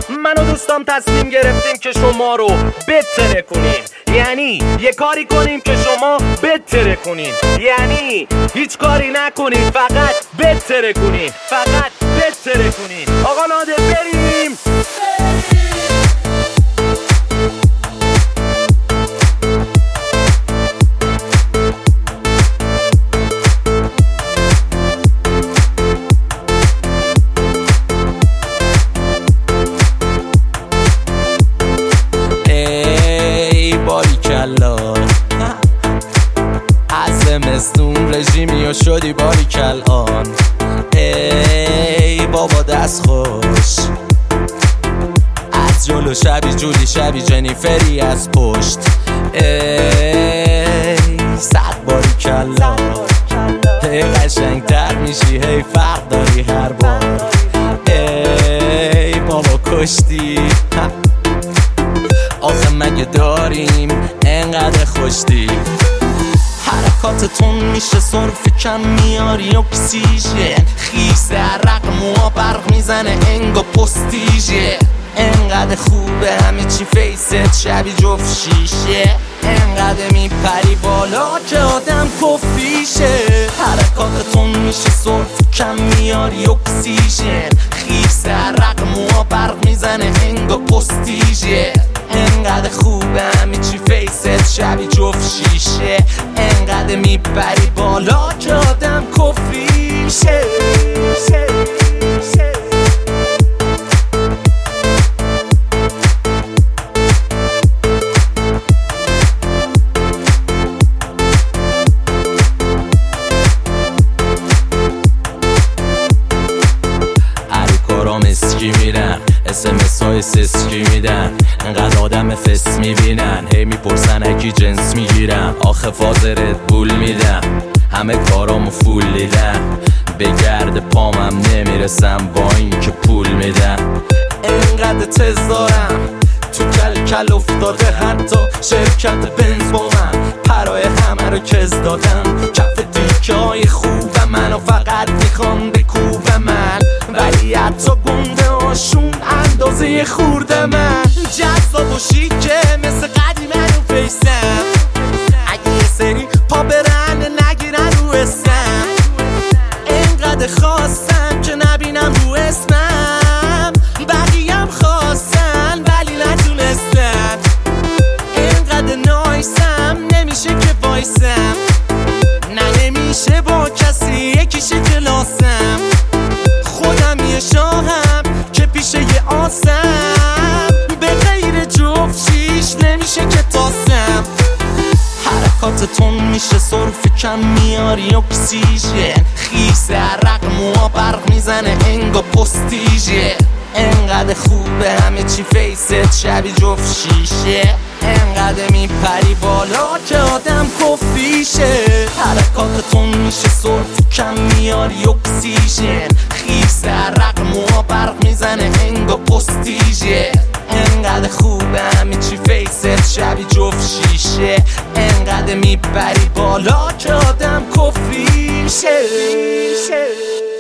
من و دوستام تصمیم گرفتیم که شما رو بتره کنیم. یعنی یه کاری کنیم که شما بتره کنین، یعنی هیچ کاری نکنید، فقط بتره کنین، فقط بتره کنین. آقا نادر بریم. از زمستون رژیمی و شدی باریکل آن. ای بابا دست خوش از جلو، شبی جولی شبی جنیفری از پشت. ای صد باریکل هی قشنگ تر میشی، هی فرق داری هر بار. ای بابا کشتی، آخه مگه داریم انقدر خوشتی؟ حرکاتتون میشه صرف کم میاری اکسیژن، خیس عرق موها برق میزنه انگا پستیژه. انقدر خوبه همه چی فیست شبی جفت شیشه، انقدر میپری بالا که آدم کفیشه. حرکاتتون میشه صرف کم میاری اکسیژن، خیس عرق موها برق میزنه انگا پستیژه. انقدر خوبه همه چی فیست شبی جفت شیشه، انقدر میپری بالا که آدم کفیشه. اسکی میرن SMS های سسکی میدن، انقدر آدم فس میبینن، هی میپرسن اکی جنس میگیرم. آخه فاز ردبول میدم، همه کارامو فول دیدم، به گرد پامم نمیرسم با این که پول میدم. انقدر تز دارم تو کل افتاده، حتی شرکت بنز با من پرای همه رو کز دادم. کف دیکه های خوب منو فقط میخوان بکوب من، ولی حتی گنده هاشون اندازه خورده من. جذاب و شیکه مثل قدیم رو فیسم، اگه یه سری پا برن نگیرن رو اسم. انقدر خواستم که نبینم رو اسمم، بقیم خواستن ولی نتونستن. انقدر نایسم نمیشه که وایسم، نه نمیشه با کسی یکیشه کلاسم. خودم یه شاهم که پیشه یه آسم، به غیر جفت شیش نمیشه که تاسم. حرکاتتون میشه صرف کم میاری اکسیژن، خیس عرق موها برق میزنه انگا پستیژه. انقدر خوبه همه چی فیست شبی جفت شیشه، انقدر میپری بالا که آدم کفیشه. حرکاتتون میشه صرف کم میاری اکسیژن، خیس عرق موها برق میزنه انگا پستیژه. انقدر خوبه همه چی فیست شبی جفت شیشه، انقدر میپری بالا که آدم کفیشه.